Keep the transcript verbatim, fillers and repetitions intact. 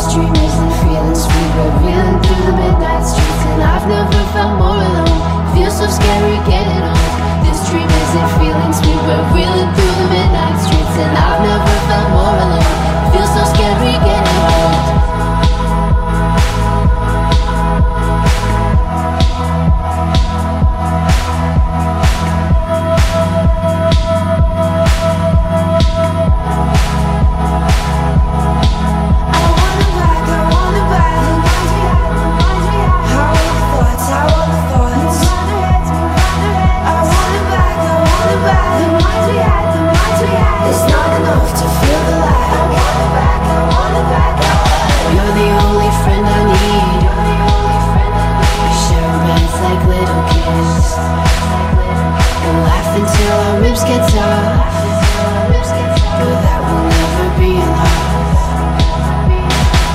dream isn't feeling sweet. We're reeling through the midnight streets, and I've never felt more alone. Feels so scary getting old. This dream isn't feeling sweet. We're reeling through